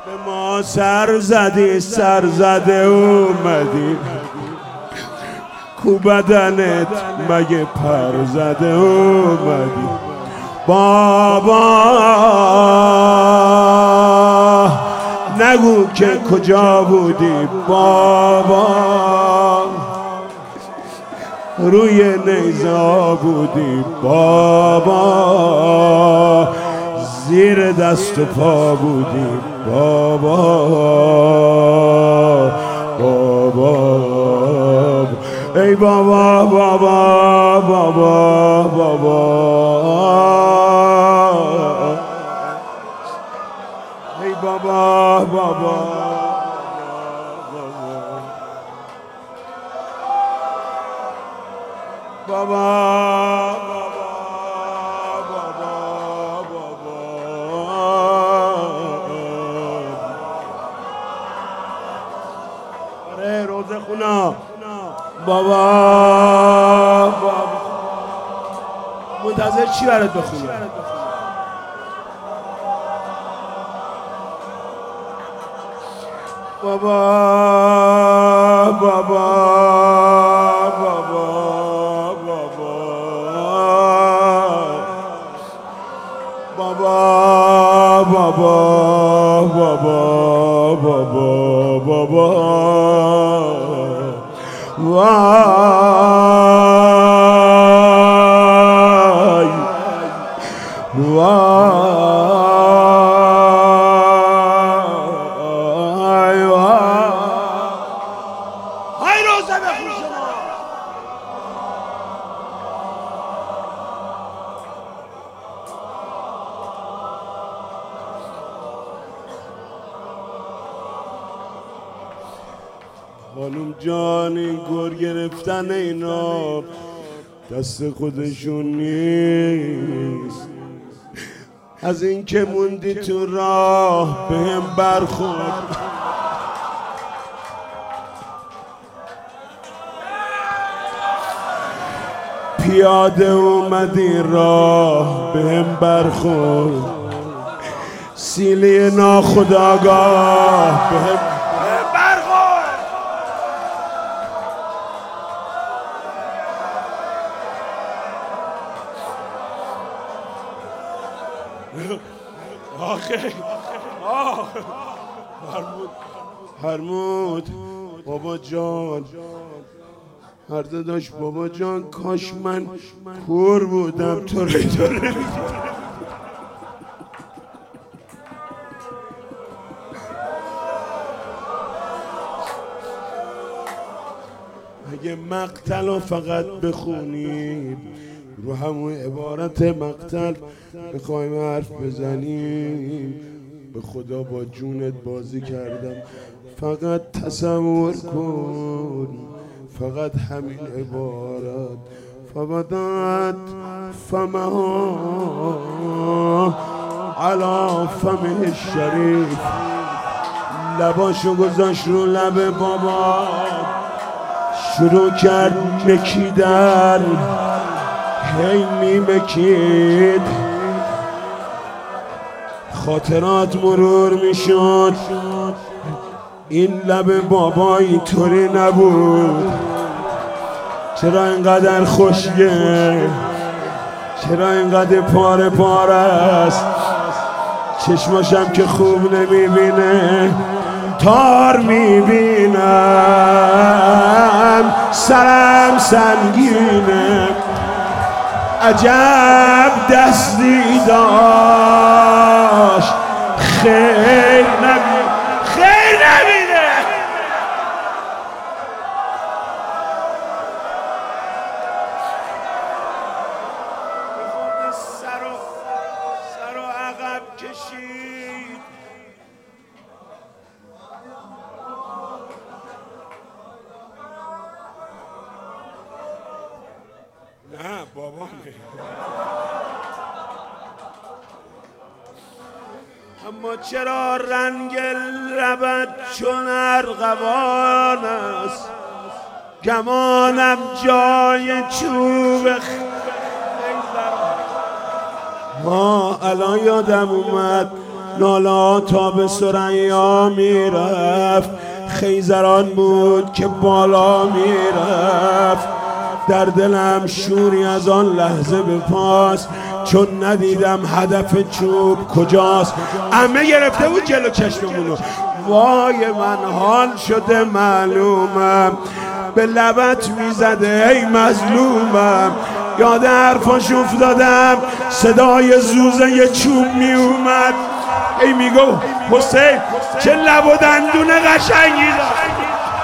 به ما سر زدی سر زده اومدی کو بدنت مگه پر زده اومدی بابا نگو که کجا بودی بابا روی نیزه بودی بابا زیر دست و پا بودی بابا بابا ای بابا بابا بابا بابا ای بابا بابا بابا آره روزه خونا بابا منتظر چی برات بخونم بابا بابا بابا بابا بابا بابا بابا بابا وای وای های روزه بخون شما خانم جان این گر گرفتن اینا دست خودشون نیست از این که موندی تو راه بهم برخورد پیاده اومدی راه بهم برخورد سیلی ناخودآگاه بهم آخه هرمود بابا جان هر داداش بابا جان کاش من کور بودم تو اگه مقتل رو فقط بخونیم رو همون عبارت مقتل بخوایم حرف بزنیم به خدا با جونت بازی کردم فقط تصور کن فقط همین عبارت فبدت فمها علی فمه الشریف لباشو گذاشت رو لب بابا شروع کرد مکیدن هی میمکید خاطرات مرور میشد این لب بابا اینطوری نبود چرا اینقدر خوشگل چرا اینقدر پاره پاره است چشماشم که خوب نمیبینه تار میبینم سرم سنگینه عجب دستی داشت خیر نبینه سر و عقب کشید نه بابا اما چرا رنگ لبت چون ارغوان است گمانم جای چوب الان یادم اومد نالا تا به ثریا میرفت، خیزران بود که بالا میرفت. در دلم شوری از آن لحظه به پاس، چون ندیدم هدف چوب کجاست. عمه گرفته بود جلو چشممونو، وای من حال شده معلومم، به لبت میزده ای مظلومم. یاد حرفاش افتادم، صدای زوزه چوب میومد، ای میگو حسین چه لب و دندون قشنگی داشت.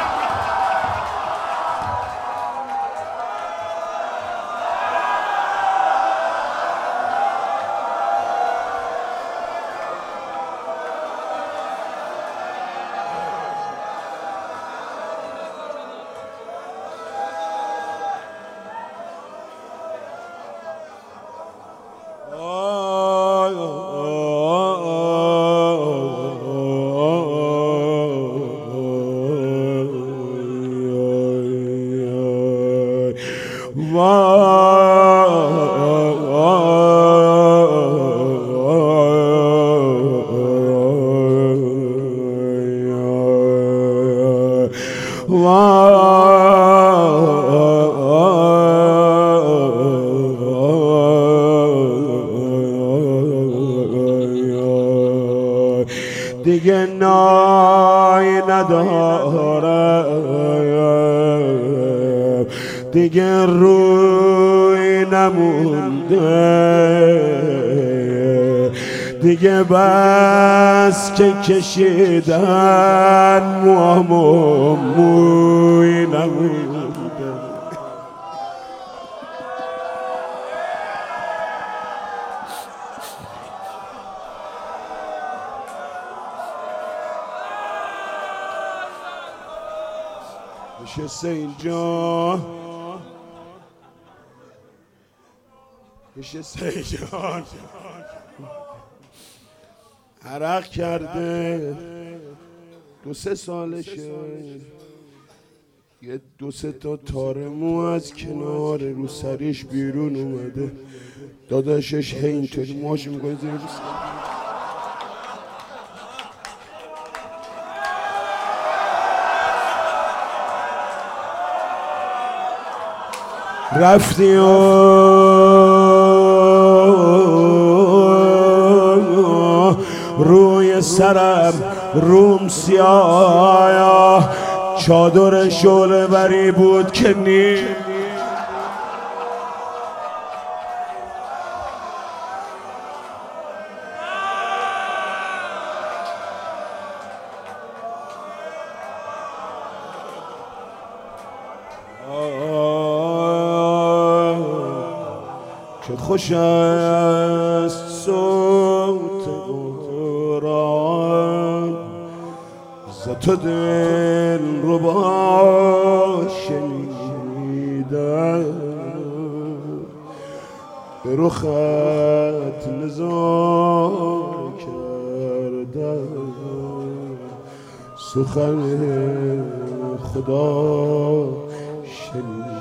دیگه نای ندارم، دیگه روی نمونده، دیگه بس که کشیدن موامو موی نمونده. نشسته اینجا، نشسته اینجا، عرق کرده، 2-3 سالشه، یه 2-3 تا تار مو از کنار رو سریش بیرون اومده. داداشش هی اینطوری موهاش میکنه زیر رو رفتی و روی سرم روم سیاه، چادر شعله بری بود که نیم که خوش است صوت قرآن، ز تو دل ربا شنیدم، به رخت نظار کردم، سخن خدا شنیدم.